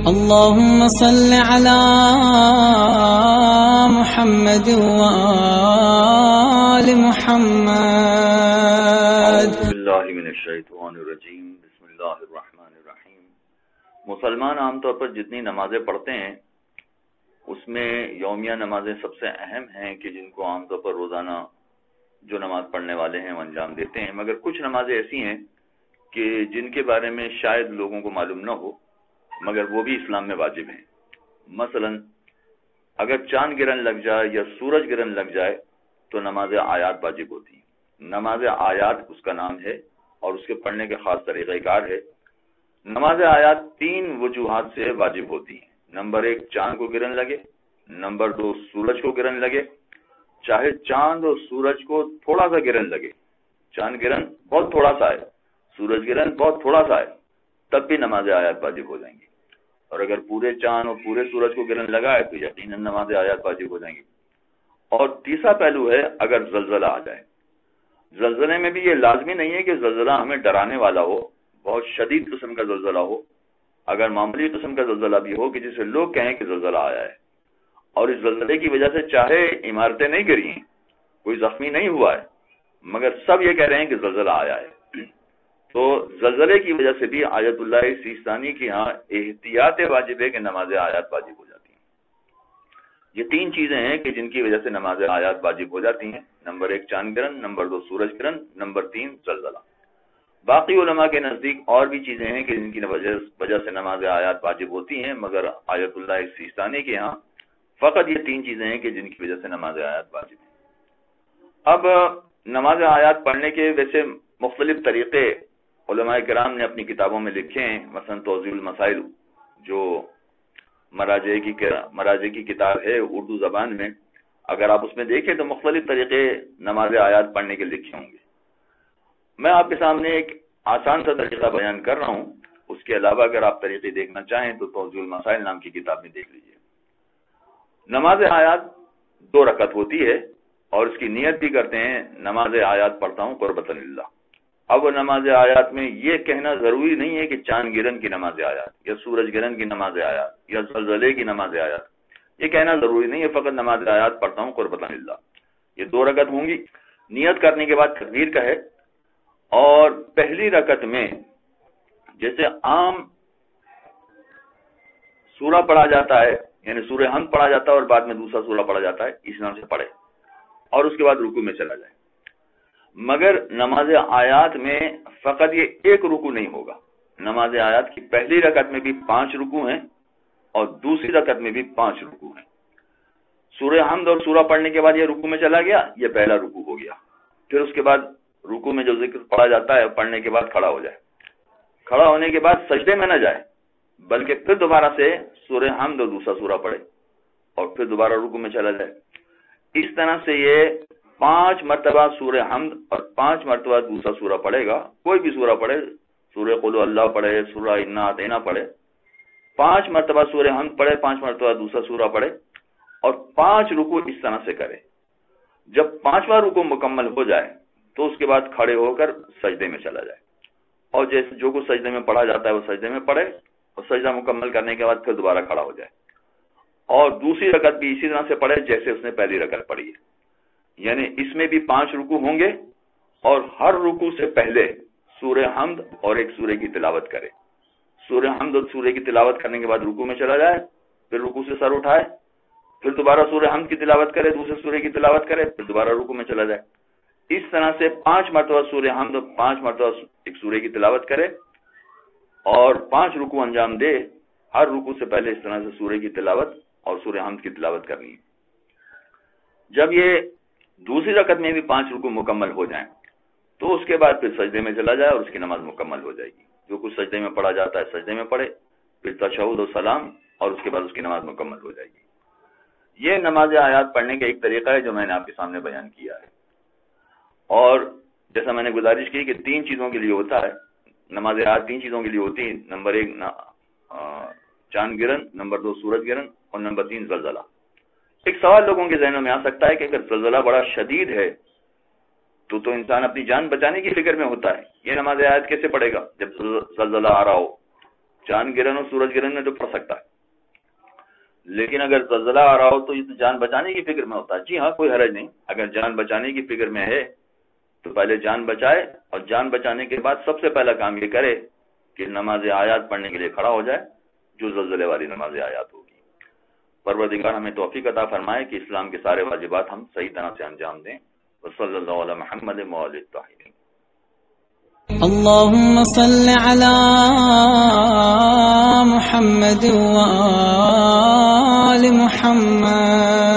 اللهم صل على محمد وآل محمد. اعوذ باللہ من الشیطان الرجیم. بسم اللہ الرحمن الرحیم. مسلمان عام طور پر جتنی نمازیں پڑھتے ہیں اس میں یومیہ نمازیں سب سے اہم ہیں کہ جن کو عام طور پر روزانہ جو نماز پڑھنے والے ہیں وہ انجام دیتے ہیں، مگر کچھ نمازیں ایسی ہیں کہ جن کے بارے میں شاید لوگوں کو معلوم نہ ہو مگر وہ بھی اسلام میں واجب ہیں. مثلا اگر چاند گرہن لگ جائے یا سورج گرہن لگ جائے تو نماز آیات واجب ہوتی ہیں. نماز آیات اس کا نام ہے اور اس کے پڑھنے کے خاص طریقہ کار ہے. نماز آیات 3 وجوہات سے واجب ہوتی ہیں. نمبر 1 چاند کو گرہن لگے، نمبر 2 سورج کو گرہن لگے. چاہے چاند اور سورج کو تھوڑا سا گرہن لگے، چاند گرہن بہت تھوڑا سا ہے، سورج گرہن بہت تھوڑا سا ہے، تب بھی نماز آیات واجب ہو جائیں گی. اور اگر پورے چاند اور پورے سورج کو گرہن لگا ہے تو یقیناً نماز آیات واجب ہو جائیں گی. اور تیسرا پہلو ہے اگر زلزلہ آ جائے. زلزلے میں بھی یہ لازمی نہیں ہے کہ زلزلہ ہمیں ڈرانے والا ہو، بہت شدید قسم کا زلزلہ ہو. اگر معمولی قسم کا زلزلہ بھی ہو کہ جسے لوگ کہیں کہ زلزلہ آیا ہے اور اس زلزلے کی وجہ سے چاہے عمارتیں نہیں گری ہیں، کوئی زخمی نہیں ہوا ہے، مگر سب یہ کہہ رہے ہیں کہ زلزلہ آیا ہے، تو زلزلے کی وجہ سے بھی آیت اللہ سیستانی کی ہاں احتیاط واجب ہے کہ نماز آیات واجب ہو جاتی ہیں. یہ 3 چیزیں ہیں کہ جن کی وجہ سے نماز آیات واجب ہو جاتی ہیں. نمبر 1 چاند گرہن، نمبر 2 سورج گرہن، نمبر 3 زلزلہ. باقی علماء کے نزدیک اور بھی چیزیں ہیں کہ جن کی وجہ سے نماز آیات واجب ہوتی ہیں، مگر آیت اللہ سیستانی کے ہاں فقط یہ 3 چیزیں ہیں کہ جن کی وجہ سے نماز آیات واجب ہیں. اب نماز آیات پڑھنے کے ویسے مختلف طریقے علماء کرام نے اپنی کتابوں میں لکھے ہیں. مثلا توضیح المسائل جو مراجع کی کتاب ہے اردو زبان میں، اگر آپ اس میں دیکھیں تو مختلف طریقے نماز آیات پڑھنے کے لکھے ہوں گے. میں آپ کے سامنے ایک آسان سا طریقہ بیان کر رہا ہوں. اس کے علاوہ اگر آپ طریقے دیکھنا چاہیں تو توضیح المسائل نام کی کتاب میں دیکھ لیجئے. نماز آیات 2 رکعت ہوتی ہے اور اس کی نیت بھی کرتے ہیں نماز آیات پڑھتا ہوں قربۃ للہ. اب نماز آیات میں یہ کہنا ضروری نہیں ہے کہ چاند گرہن کی نماز آیات یا سورج گرہن کی نماز آیات یا زلزلے کی نماز آیات، یہ کہنا ضروری نہیں ہے فقط نماز آیات پڑھتا ہوں قربۃ للہ. یہ 2 رکعت ہوں گی. نیت کرنے کے بعد تکبیر کا ہے اور پہلی رکعت میں جیسے عام سورہ پڑھا جاتا ہے، یعنی سورہ حمد پڑھا جاتا ہے اور بعد میں دوسرا سورہ پڑھا جاتا ہے، اس نام سے پڑھے اور اس کے بعد رکوع میں چلا جائے. مگر نماز آیات میں فقط یہ 1 رکوع نہیں ہوگا. نماز آیات کی پہلی رکعت میں بھی 5 رکوع ہیں اور دوسری رکعت میں بھی 5 رکوع ہیں. سورہ حمد اور سورہ پڑھنے کے بعد یہ رکوع میں چلا گیا، یہ پہلا رکوع ہو گیا. پھر اس کے بعد رکوع میں جو ذکر پڑھا جاتا ہے پڑھنے کے بعد کھڑا ہو جائے. کھڑا ہونے کے بعد سجدے میں نہ جائے بلکہ پھر دوبارہ سے سورہ حمد اور دوسرا سورہ پڑھے اور پھر دوبارہ رکوع میں چلا جائے. اس طرح سے یہ 5 مرتبہ سورہ حمد اور 5 مرتبہ دوسرا سورہ پڑھے گا. کوئی بھی سورہ پڑھے، سورہ قل اللہ پڑھے، سورہ انا اعطینہ پڑھے، 5 مرتبہ سورہ حمد پڑھے، 5 مرتبہ دوسرا سورہ پڑھے اور 5 رکوع اس طرح سے کرے. جب 5واں رکوع مکمل ہو جائے تو اس کے بعد کھڑے ہو کر سجدے میں چلا جائے اور جیسے جو کچھ سجدے میں پڑھا جاتا ہے وہ سجدے میں پڑھے اور سجدہ مکمل کرنے کے بعد پھر دوبارہ کھڑا ہو جائے اور دوسری رکعت بھی اسی طرح سے پڑھے جیسے اس نے پہلی رکعت پڑھی ہے. یعنی اس میں بھی 5 رکوع ہوں گے اور ہر رکوع سے پہلے سورہ حمد اور ایک سورہ کی تلاوت کرے. سورہ حمد اور سورہ کی تلاوت کرنے کے بعد رکوع میں چلا جائے، پھر رکوع سے سر اٹھائے، پھر دوبارہ سورہ حمد کی تلاوت کرے، دوسرے سورہ کی تلاوت کرے، پھر دوبارہ رکوع میں چلا جائے. اس طرح سے 5 مرتبہ سورہ حمد اور 5 مرتبہ ایک سورہ کی تلاوت کرے اور 5 رکوع انجام دے. ہر رکوع سے پہلے اس طرح سے سورہ کی تلاوت اور سورہ حمد کی تلاوت کرنی ہے. جب یہ دوسری رکعت میں بھی 5 رکوع مکمل ہو جائیں تو اس کے بعد پھر سجدے میں چلا جائے اور اس کی نماز مکمل ہو جائے گی. جو کچھ سجدے میں پڑھا جاتا ہے سجدے میں پڑھے، پھر تشہد و سلام اور اس کے بعد اس کی نماز مکمل ہو جائے گی. یہ نماز آیات پڑھنے کا ایک طریقہ ہے جو میں نے آپ کے سامنے بیان کیا ہے. اور جیسا میں نے گزارش کی کہ 3 چیزوں کے لیے ہوتا ہے نماز آیات، 3 چیزوں کے لیے ہوتی ہے. نمبر 1 چاند گرہن، نمبر 2 سورج گرہن اور نمبر 3 زلزلہ. ایک سوال لوگوں کے ذہنوں میں آ سکتا ہے کہ اگر زلزلہ بڑا شدید ہے تو انسان اپنی جان بچانے کی فکر میں ہوتا ہے، یہ نماز آیات کیسے پڑھے گا جب زلزلہ آ رہا ہو، چاند گرہن اور سورج گرہن میں تو پڑ سکتا ہے، لیکن اگر زلزلہ آ رہا ہو تو یہ تو جان بچانے کی فکر میں ہوتا ہے. جی ہاں، کوئی حرج نہیں، اگر جان بچانے کی فکر میں ہے تو پہلے جان بچائے، اور جان بچانے کے بعد سب سے پہلا کام یہ کرے کہ نماز آیات پڑھنے کے لیے کھڑا ہو جائے، جو زلزلے والی نماز آیات ہوگی. پروردگار ہمیں توفیق عطا فرمائے کہ اسلام کے سارے واجبات ہم صحیح طرح سے انجام دیں. وصلی اللہ علی محمد وآلہ الطاہرین. اللهم صل على محمد وآل محمد.